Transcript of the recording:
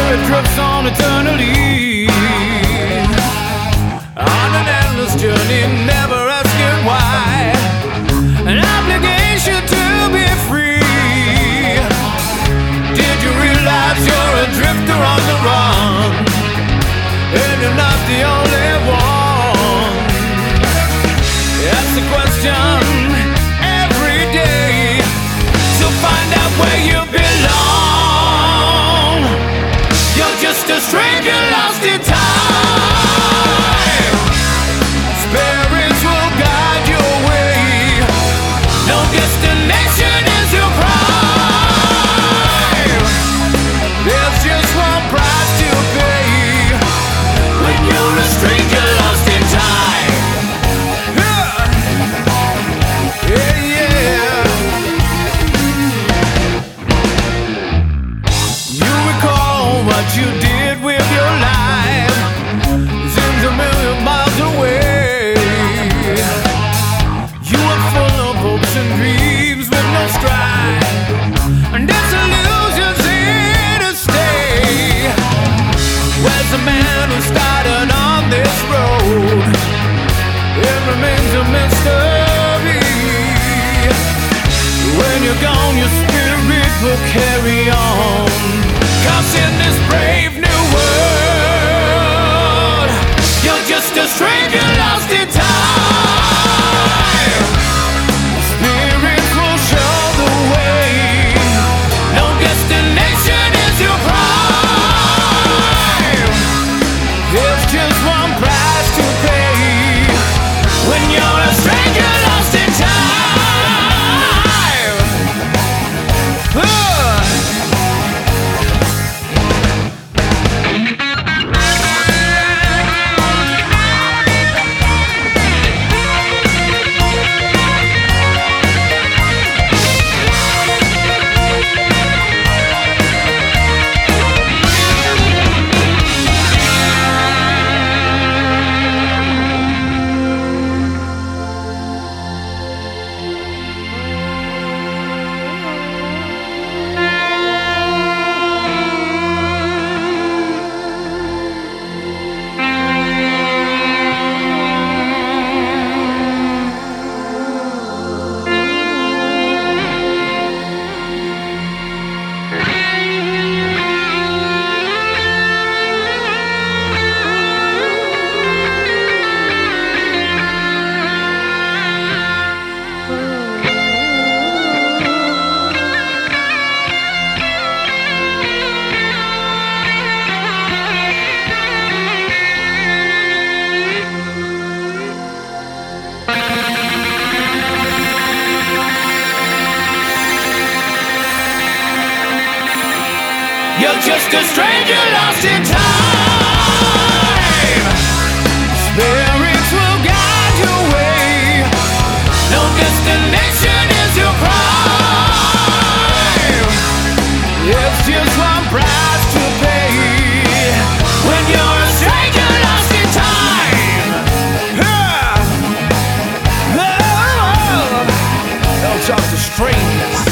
spirit drifts on eternally, on an endless journey, never asking why. An obligation to be free. Did you realize you're a drifter on the run, and you're not the only one? That's the question every day, to find out where you belong. You're just a stranger lost in time. Spirits will guide your way. No destination is your prime. There's just one price to pay when you're a stranger lost in time. Yeah, yeah. You recall what you did with your life. Seems a million miles away. You were full of hopes and dreams with no strife, and disillusions here to stay. Where's the man who started on this road? It remains a mystery. When you're gone, your spirit will carry on. 'Cause in this brave new world, you're just a stranger lost in time. Spirits will show the way. No destination is your prime. There's just one price to pay when you're a stranger lost in time. You're just a stranger lost in time. Spirits will guide your way. No destination is your prime. It's just one price to pay when you're a stranger lost in time. You're just a stranger.